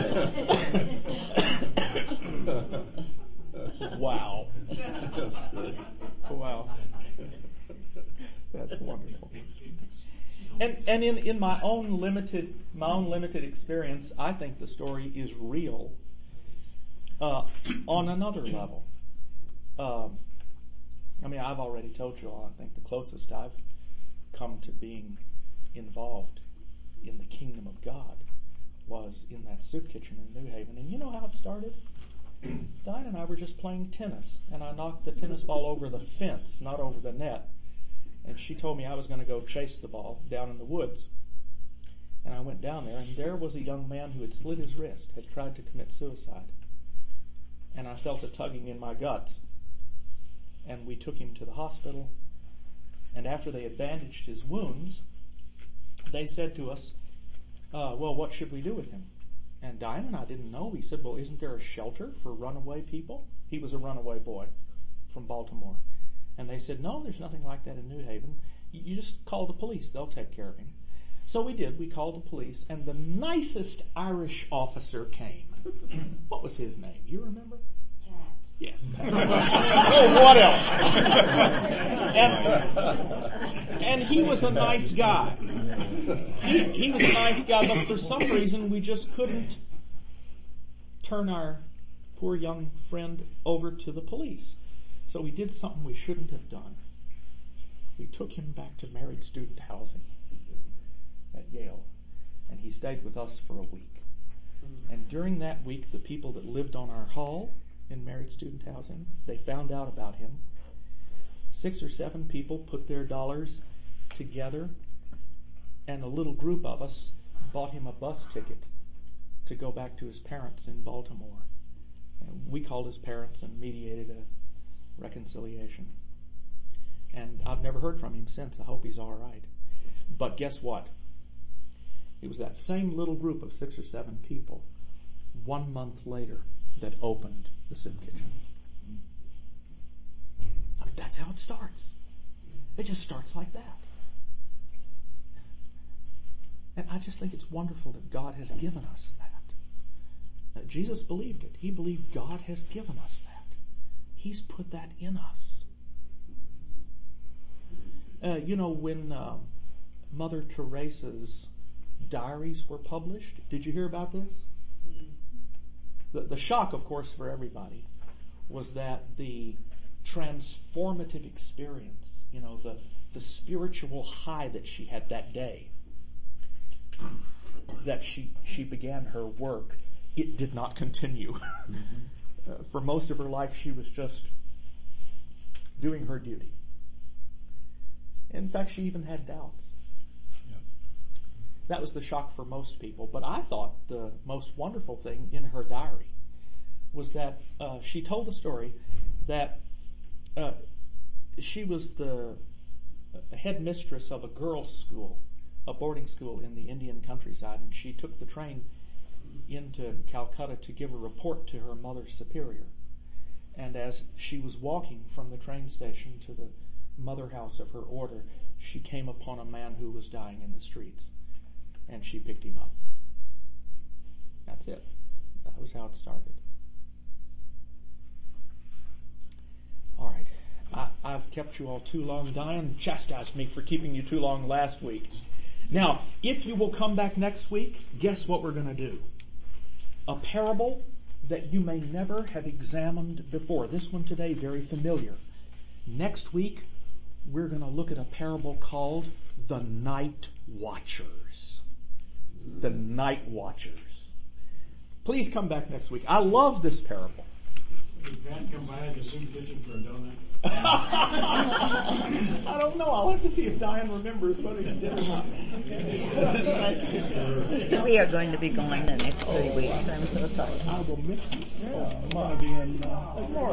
Wow. Wow. That's wonderful. And and in, in my own limited my own limited experience, I think the story is real uh, on another level. Um, I mean, I've already told you all, I think the closest I've come to being involved in the kingdom of God was in that soup kitchen in New Haven. And you know how it started? Diane and I were just playing tennis, and I knocked the tennis ball over the fence, not over the net. And she told me I was going to go chase the ball down in the woods. And I went down there, and there was a young man who had slit his wrist, had tried to commit suicide. And I felt a tugging in my guts. And we took him to the hospital. And after they had bandaged his wounds, they said to us, uh, well, what should we do with him? And Diane and I didn't know. We said, well, isn't there a shelter for runaway people? He was a runaway boy from Baltimore. And they said, no, there's nothing like that in New Haven. You just call the police. They'll take care of him. So we did. We called the police, and the nicest Irish officer came. What was his name? You remember? Pat. Yes. Oh, what else? and, and he was a nice guy. He, he was a nice guy, but for some reason we just couldn't turn our poor young friend over to the police. So we did something we shouldn't have done. We took him back to married student housing at Yale, and he stayed with us for a week. And during that week, the people that lived on our hall in married student housing, they found out about him. Six or seven people put their dollars together, and a little group of us bought him a bus ticket to go back to his parents in Baltimore. And we called his parents and mediated a reconciliation. And I've never heard from him since. I hope he's all right. But guess what? It was that same little group of six or seven people one month later that opened the soup kitchen. I mean, that's how it starts. It just starts like that. And I just think it's wonderful that God has given us that. Uh, Jesus believed it. He believed God has given us that. He's put that in us. Uh, you know, when uh, Mother Teresa's diaries were published, did you hear about this? The, the shock, of course, for everybody was that the transformative experience, you know, the, the spiritual high that she had that day, that she, she began her work, it did not continue. Mm-hmm. Uh, for most of her life, she was just doing her duty. In fact, she even had doubts. Yeah. That was the shock for most people. But I thought the most wonderful thing in her diary was that uh, she told the story that uh, she was the headmistress of a girls' school, a boarding school in the Indian countryside, and she took the train into Calcutta to give a report to her mother superior. And as she was walking from the train station to the mother house of her order, she came upon a man who was dying in the streets, and she picked him up. That's it. That was how it started. All right. I, I've kept you all too long. Diane chastised me for keeping you too long last week. Now, if you will come back next week, guess what we're going to do? A parable that you may never have examined before. This one today, very familiar. Next week, we're going to look at a parable called The Night Watchers. The Night Watchers. Please come back next week. I love this parable. Did Pat come by the soup kitchen for a donut? I don't know. I'll have to see if Diane remembers whether he did or not. We are going to be going the next three weeks. I'm so sorry. I will miss you so much.